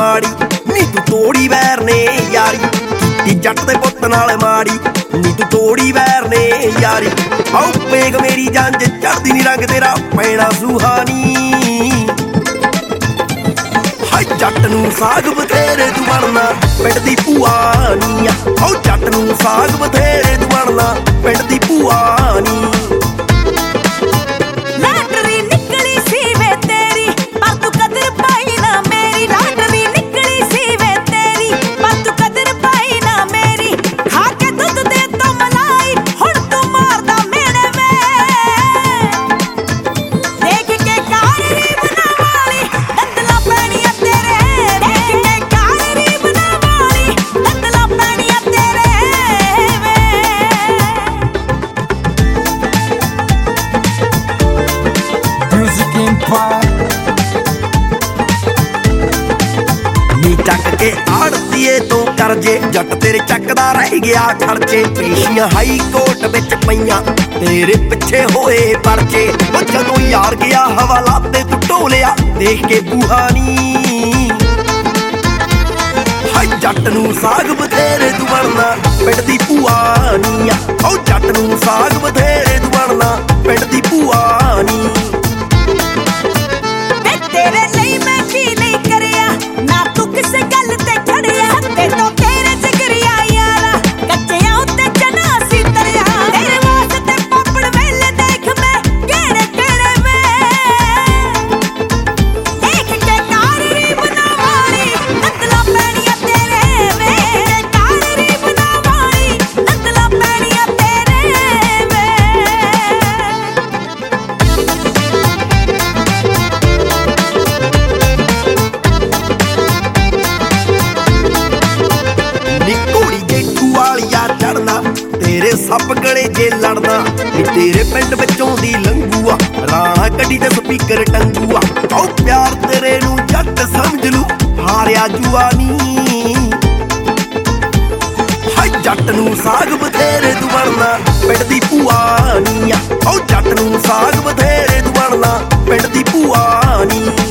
ਮਾੜੀ ਨੀ ਤੂੰ ਤੋੜੀ ਵੈਰ ਨੇ ਯਾਰੀ ਕੀਤੀ ਜੱਟ ਦੇ ਪੁੱਤ ਨਾਲ ਮਾੜੀ ਨੀ ਤੂੰ ਤੋੜੀ ਵੈਰ ਨੇ ਯਾਰੀ ਆਉ ਪੇਗ ਮੇਰੀ ਜੰਜ ਚੜਦੀ ਨੀ ਰੰਗ ਤੇਰਾ ਪੈਣਾ ਸੁਹਾਨੀ ਹਾਏ ਜੱਟ ਨੂੰ ਸਾਗ ਬਥੇਰੇ ਤੂੰ ਬਣਨਾ ਪਿੰਡ ਦੀ ਭੂਆ ਨੀ ਆਉ ਜੱਟ ਨੂੰ ਸਾਗ ਬਥੇਰੇ ਤੂੰ ਬਣਨਾ ਪਿੰਡ ਦੀ ਭੂਆ ਨੀ ਨੀ ਚੱਕ ਕੇ ਆੜਤੀਏ ਤੋਂ ਕਰਜੇ ਜੱਟ ਤੇਰੇ ਚੱਕਦਾ ਰਹਿ ਗਿਆ ਖਰਚੇ ਪੇਸ਼ੀਆਂ ਹਾਈ ਕੋਰਟ ਵਿੱਚ ਪਈਆਂ ਤੇਰੇ ਪਿੱਛੇ ਹੋਏ ਪਰਚੇ ਉਹ ਜਦੋਂ ਯਾਰ ਗਿਆ ਹਵਾਲਾ ਤੇ ਤੂੰ ਢੋਲਿਆ ਦੇਖ ਕੇ ਬੂਹਾਨੀ ਹਾਏ ਜੱਟ ਨੂੰ ਸਾਗ ਬਥੇਰੇ ਤੂੰ ਬਣਨਾ ਪਿੰਡ ਦੀ ਭੂਆ ਨੀ ਉਹ ਜੱਟ ਨੂੰ ਸਾਗ ਬਥੇਰੇ ਤੂੰ ਬਣਨਾ ਪਿੰਡ ਦੀ ਭੂਆ ਨੀ ਤੇਰੇ ਲਈ ਮੈਂ ਕੀ ਨਹੀਂ ਕਰਿਆ ਨਾ ਤੂੰ ਕਿਸੇ ਗੱਲ ਤੇ ਖੜਿਆ ਤੇ ਤੋਂ ਤੇਰੇ ਜਿਗਰਿਆ ਯਾਰਾ ਕੱਚਿਆਂ ਉੱਤੇ ਚਨਾ ਸੀ ਤਰਿਆ ਤੇਰੇ ਵਾਸਤੇ ਪਾਪੜ ਵੇਲੇ ਦੇਖ ਮੈਂ ਕਿਹੜੇ ਕਿਹੜੇ ਵੇ ਦੇਖ ਕੇ ਕਾਰਰੀ ਬਣਾਵਾਲੀ ਨੰਦਲਾ ਪੈਣੀਆਂ ਤੇਰੇ ਵੇ ਕਾਰਰੀ ਬਣਾਵਾਲੀ ਨੰਦਲਾ ਪੈਣੀਆਂ ਤੇਰੇ ਵੇ ਨੀ ਘੋੜੀ ਜੇਠੂ ਵਾਲੀਆ ਚੜਨਾ ਤੇਰੇ ਸੱਪ ਗਲੇ ਜੇ ਲੜਨਾ ਨੀ ਤੇਰੇ ਪਿੰਡ ਵਿੱਚੋਂ ਦੀ ਲੰਗੂਆ ਰਾਣਾ ਗੱਡੀ ਤੇ ਸਪੀਕਰ ਟੰਗੂਆ ਆਉ ਪਿਆਰ ਤੇਰੇ ਨੂੰ ਜੱਟ ਸਮਝ ਲੂ ਹਾਰਿਆ ਜੂਆ ਨੀ ਹਾਏ ਜੱਟ ਨੂੰ ਸਾਗ ਬਥੇਰੇ ਤੂੰ ਬਣਨਾ ਪਿੰਡ ਦੀ ਭੂਆ ਨੀ ਆਉ ਜੱਟ ਨੂੰ ਸਾਗ ਬਥੇਰੇ ਤੂੰ ਬਣਨਾ ਪਿੰਡ ਦੀ ਭੂਆ ਨੀ